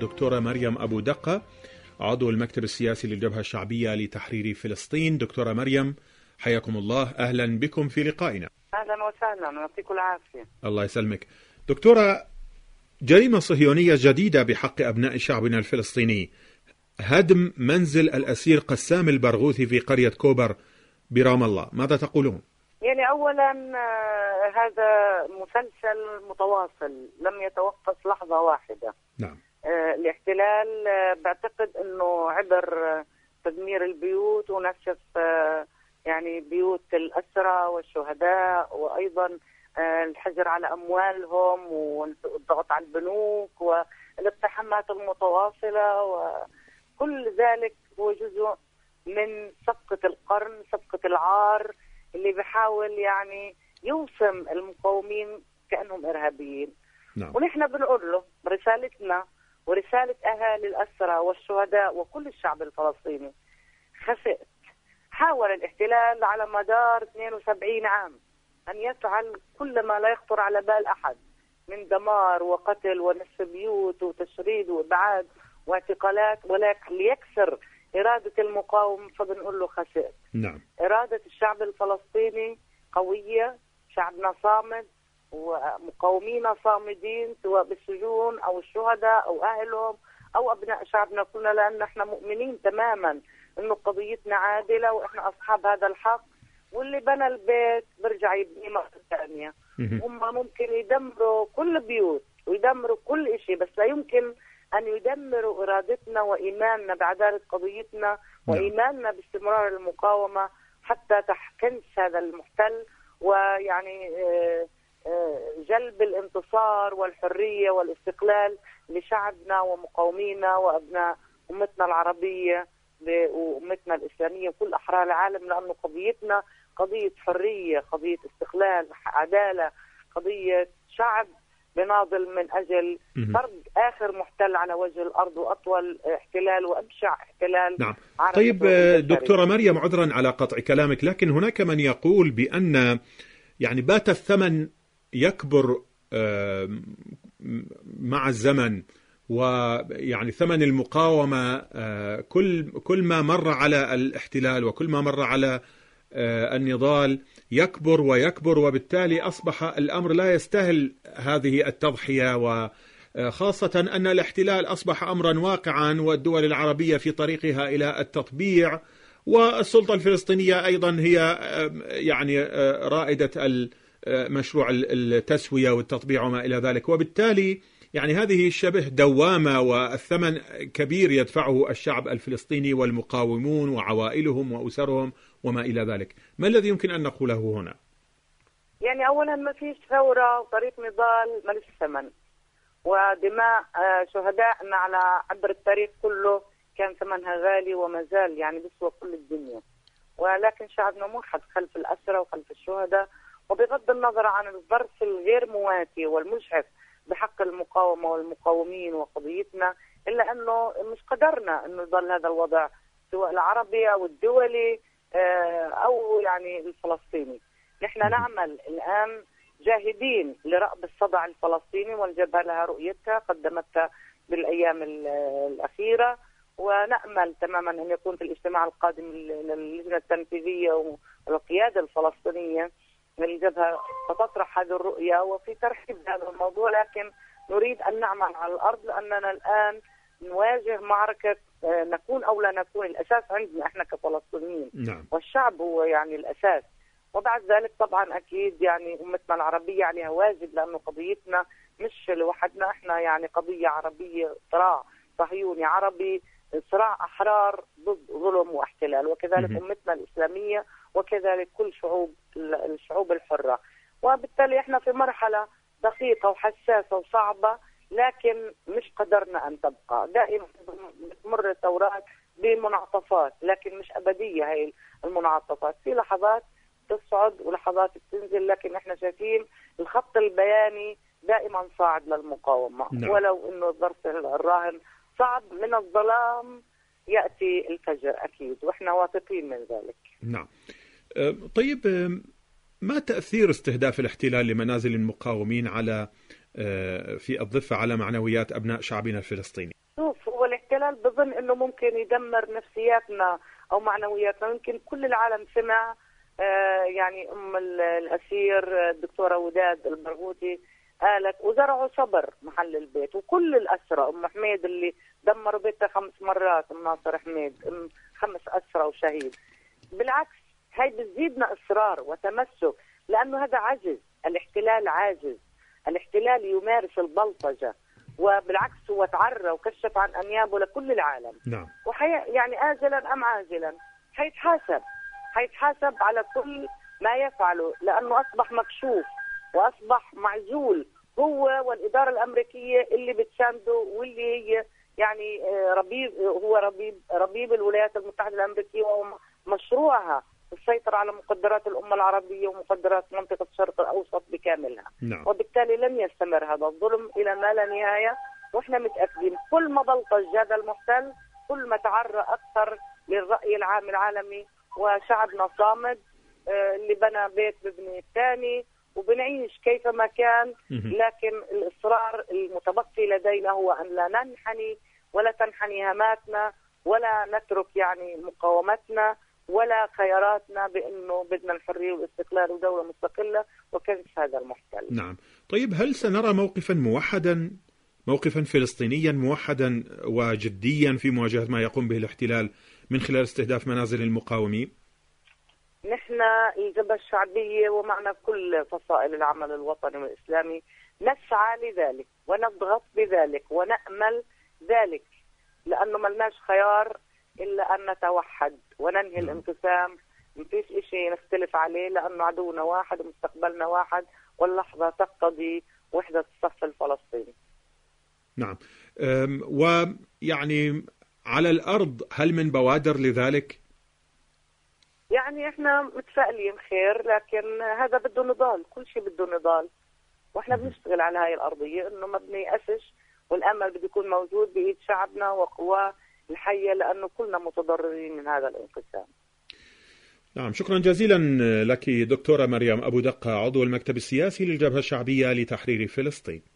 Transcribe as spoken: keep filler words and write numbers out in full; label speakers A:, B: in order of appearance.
A: الدكتورة مريم أبو دقة، عضو المكتب السياسي للجبهة الشعبية لتحرير فلسطين. دكتورة مريم، حياكم الله، أهلا بكم في لقائنا.
B: أهلا وسهلا، يعطيكم العافية.
A: الله يسلمك. دكتورة، جريمة صهيونية جديدة بحق أبناء شعبنا الفلسطيني، هدم منزل الأسير قسام البرغوثي في قرية كوبر برام الله، ماذا تقولون؟
B: يعني أولا هذا مسلسل متواصل لم يتوقف لحظة واحدة.
A: نعم.
B: الاحتلال بعتقد أنه عبر تدمير البيوت ونشف يعني بيوت الأسرى والشهداء، وأيضا الحجر على أموالهم والضغط على البنوك والاقتحامات المتواصلة، وكل ذلك هو جزء من صفقة القرن، صفقة العار اللي بيحاول يعني يوسم المقاومين كأنهم إرهابيين.
A: نعم.
B: ونحن بنقول له رسالتنا ورسالة أهالي الأسرى والشهداء وكل الشعب الفلسطيني، خسئت. حاول الاحتلال على مدار اثنين وسبعين عام أن يفعل كل ما لا يخطر على بال أحد من دمار وقتل ونسف بيوت وتشريد وإبعاد واعتقالات، ولكن ليكسر إرادة المقاوم فبنقول له خسئت.
A: نعم.
B: إرادة الشعب الفلسطيني قوية، شعبنا صامد ومقاومينا صامدين، سواء بالسجون أو الشهداء أو أهلهم أو أبناء شعبنا كلنا، لأن احنا مؤمنين تماما إنه قضيتنا عادلة وإحنا أصحاب هذا الحق، واللي بنى البيت برجع يبنيه مرة ثانية. هم ممكن يدمروا كل بيوت ويدمروا كل شيء، بس لا يمكن أن يدمروا إرادتنا وإيماننا بعدالة قضيتنا وإيماننا باستمرار المقاومة حتى تحكنس هذا المحتل، ويعني جلب الانتصار والحرية والاستقلال لشعبنا ومقاومينا وأبناء أمتنا العربية وأمتنا الإسلامية وكل أحرار العالم، لأنه قضيتنا قضية حرية، قضية استقلال، عدالة، قضية شعب بناضل من أجل فرض آخر محتل على وجه الأرض وأطول احتلال وأبشع احتلال.
A: نعم. طيب دكتورة مريم، عذرا على قطع كلامك، لكن هناك من يقول بأن يعني بات الثمن يكبر مع الزمن، ويعني ثمن المقاومة كل كل ما مر على الاحتلال وكل ما مر على النضال يكبر ويكبر، وبالتالي أصبح الأمر لا يستاهل هذه التضحية، وخاصة أن الاحتلال أصبح أمرا واقعا والدول العربية في طريقها إلى التطبيع، والسلطة الفلسطينية أيضا هي يعني رائدة مشروع التسوية والتطبيع وما إلى ذلك، وبالتالي يعني هذه الشبه دوامة والثمن كبير يدفعه الشعب الفلسطيني والمقاومون وعوائلهم وأسرهم وما إلى ذلك. ما الذي يمكن أن نقوله هنا؟
B: يعني أولا ما فيش ثورة وطريق نضال ملوش ثمن، ودماء شهدائنا على عبر التاريخ كله كان ثمنها غالي وما زال يعني بيسوى كل الدنيا، ولكن شعبنا موحد خلف الأسرى وخلف الشهداء، وبغض النظر عن الظرف الغير مواتي والمجحف بحق المقاومة والمقاومين وقضيتنا، إلا أنه مش قدرنا أنه يظل هذا الوضع سواء العربي أو الدولي أو يعني الفلسطيني. نحن نعمل الآن جاهدين لرأب الصدع الفلسطيني، والجبهة لها رؤيتها قدمتها بالأيام الأخيرة، ونأمل تماما أن يكون في الاجتماع القادم للجنة التنفيذية والقيادة الفلسطينية للجبهة ستطرح هذه الرؤية وفي ترحيب هذا الموضوع، لكن نريد أن نعمل على الأرض، لأننا الآن نواجه معركة نكون أو لا نكون. الأساس عندنا إحنا كفلسطينيين.
A: نعم.
B: والشعب هو يعني الأساس، وبعد ذلك طبعا أكيد يعني أمتنا العربية عليها واجب، لأنه قضيتنا مش لوحدنا، إحنا يعني قضية عربية، صراع صهيوني عربي، صراع أحرار ضد ظلم واحتلال، وكذلك م- أمتنا الإسلامية وكذلك كل شعوب الشعوب الحرة. وبالتالي إحنا في مرحلة دقيقة وحساسة وصعبة، لكن مش قدرنا أن تبقى. دائما تمر الثورات بمنعطفات، لكن مش أبدية هاي المنعطفات، في لحظات تصعد ولحظات تنزل، لكن احنا شايفين الخط البياني دائما صاعد للمقاومة. نعم. ولو انه الظرف الراهن صعب، من الظلام يأتي الفجر أكيد، واحنا واثقين من ذلك.
A: نعم. طيب، ما تأثير استهداف الاحتلال لمنازل المقاومين على في الضفة على معنويات أبناء شعبنا الفلسطيني؟
B: شوف، هو الاحتلال بظن انه ممكن يدمر نفسياتنا او معنوياتنا. يمكن كل العالم سمع آه يعني ام الاسير الدكتوره وداد البرغوثي قالت وزرعوا صبر محل البيت، وكل الاسرى ام حميد اللي دمروا بيتها خمس مرات، ام ناصر حميد ام خمس اسرى وشهيد. بالعكس هاي بتزيدنا اصرار وتمسك، لانه هذا عجز، الاحتلال عاجز، الاحتلال يمارس البلطجه، وبالعكس هو تعرى وكشف عن انيابه لكل العالم.
A: نعم.
B: وحي يعني اجلا ام عاجلا حيتحاسب، حيتحاسب على كل ما يفعله، لانه اصبح مكشوف واصبح معزول هو والاداره الامريكيه اللي بتسانده، واللي هي يعني ربيب، هو ربيب ربيب الولايات المتحده الامريكيه، ومشروعها السيطره على مقدرات الامه العربيه ومقدرات منطقه الشرق الاوسط بكاملها.
A: نعم.
B: وبالتالي لن يستمر هذا الظلم الى ما لا نهايه، واحنا متاكدين كل ما بلطج هذا المحتل كل ما تعرى اكثر للراي العام العالمي، وشعبنا صامد اللي بنى بيت ببني الثاني، وبنعيش كيفما كان. لكن الإصرار المتبقي لدينا هو أن لا ننحني ولا تنحني هاماتنا، ولا نترك يعني مقاومتنا ولا خياراتنا بأنه بدنا الحرية والاستقلال ودولة مستقلة وكيف هذا المحتل.
A: نعم. طيب، هل سنرى موقفا موحدا، موقفا فلسطينيا موحدا وجديا في مواجهة ما يقوم به الاحتلال من خلال استهداف منازل المقاومين؟
B: نحن الجبهة الشعبية ومعنا كل فصائل العمل الوطني والإسلامي نسعى لذلك ونضغط بذلك ونأمل ذلك، لأنه ملناش خيار إلا أن نتوحد وننهي الانقسام. مفيش إشي نختلف عليه، لأنه عدونا واحد ومستقبلنا واحد، واللحظة تقتضي وحدة الصف الفلسطيني.
A: نعم. ويعني على الأرض هل من بوادر لذلك؟
B: يعني احنا متفائلين خير، لكن هذا بده نضال، كل شيء بده نضال، واحنا بنشتغل على هاي الارضيه انه ما بنيأسش، والامل بده يكون موجود بايد شعبنا وقواه الحيه، لانه كلنا متضررين من هذا الانقسام.
A: نعم، شكرا جزيلا لك دكتورة مريم أبو دقة، عضو المكتب السياسي للجبهة الشعبية لتحرير فلسطين.